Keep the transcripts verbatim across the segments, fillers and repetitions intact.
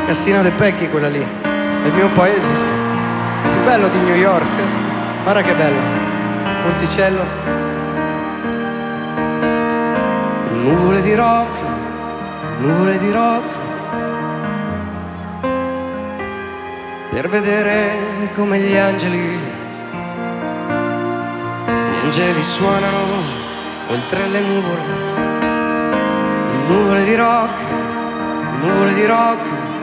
Cassina de Pecchi quella lì, è il mio paese. Più bello di New York. Guarda che bello. Ponticello. Nuvole di rock, nuvole di rock, per vedere come gli angeli, gli angeli suonano oltre le nuvole. Nuvole di rock, nuvole di rock,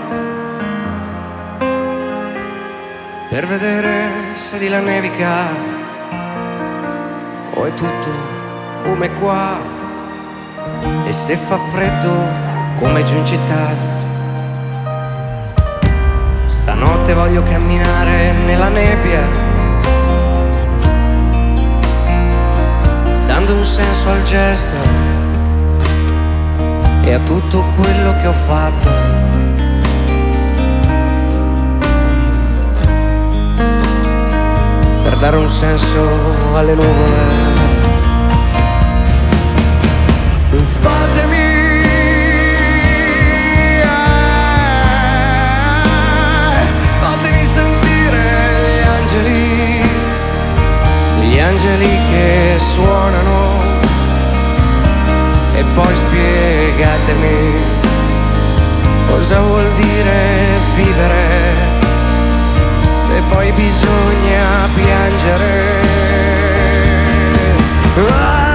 per vedere se di là nevica o è tutto come qua, e se fa freddo come giù in città. Stanotte voglio camminare nella nebbia, dando un senso al gesto e a tutto quello che ho fatto. Per dare un senso alle nuvole. Fatemi, eh, fatemi sentire gli angeli, gli angeli che suonano, e poi spiegatemi cosa vuol dire vivere, se poi bisogna piangere. Ah!